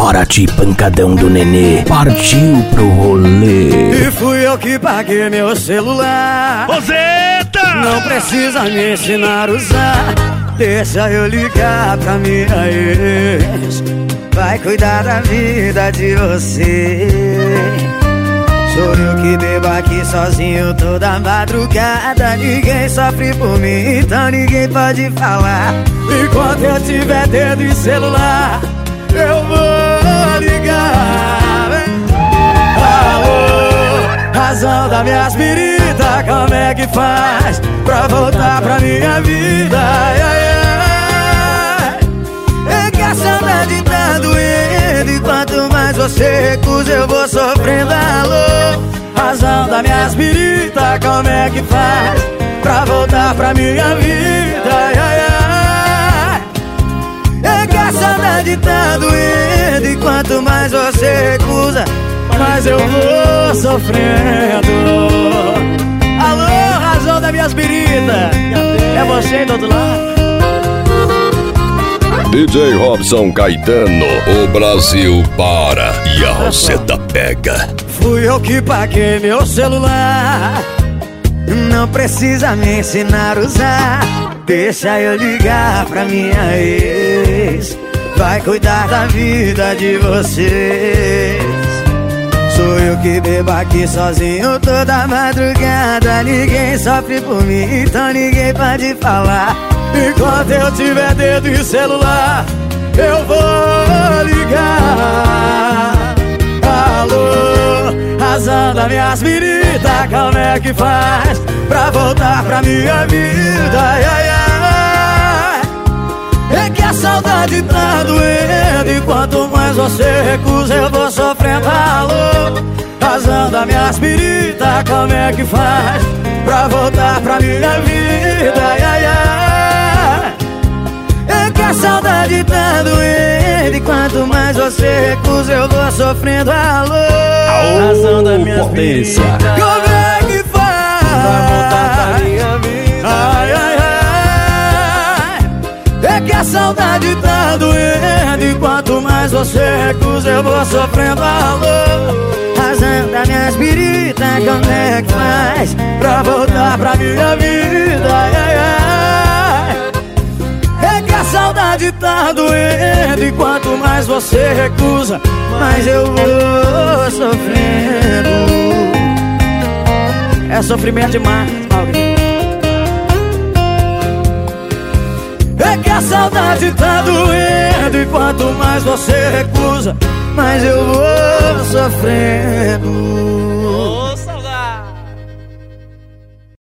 Paraty, pancadão do nenê, partiu pro rolê. E fui eu que paguei meu celular. Roseta! Não precisa me ensinar a usar. Deixa eu ligar pra minha ex. Vai cuidar da vida de você. Sou eu que bebo aqui sozinho toda madrugada. Ninguém sofre por mim, então ninguém pode falar. Enquanto eu tiver dedo em celular, eu vou ligar. Alô, razão da minha espírita, como é que faz pra voltar pra minha vida? Ai, ai, ai. É que a saudade tá doendo, e quanto mais você recusa eu vou sofrendo. Alô, razão da minha espírita, como é que faz pra voltar pra minha vida? Ai, ai, ai. É que a saudade tá doendo, e quanto mais você recusa, mais eu vou sofrendo. Alô, razão da minha espírita, é você do outro lado. DJ Robson Caetano, o Brasil para e a Roseta pega. Fui eu que paguei meu celular. Não precisa me ensinar a usar. Deixa eu ligar pra minha ex. Vai cuidar da vida de vocês. Sou eu que bebo aqui sozinho toda madrugada. Ninguém sofre por mim, então ninguém pode falar. Enquanto eu tiver dedo em celular, eu vou ligar. Alô, razão da minha espírita, como é que faz pra voltar pra minha vida? Ai, ai, ai. É que a saudade tá doendo, e quanto mais você recusa eu vou sofrendo. Alô, razão da minha espírita, como é que faz pra voltar pra minha vida? Ai, ai, ai. É que a saudade tá doendo, e quanto mais você recusa eu vou sofrendo. Alô, razão da minha espírita, como é que faz pra voltar pra minha vida? Ai, ai, ai. É que a saudade tá doendo, e quanto mais você recusa eu vou sofrendo. Alô, razão da minha espírita, como é que faz pra voltar pra minha vida? Ai, ai, ai. É que a saudade tá doendo, e quanto mais você recusa, mais eu vou sofrendo. É sofrimento demais, alguém. É que a saudade tá doendo, e quanto mais você recusa, mais eu vou sofrendo.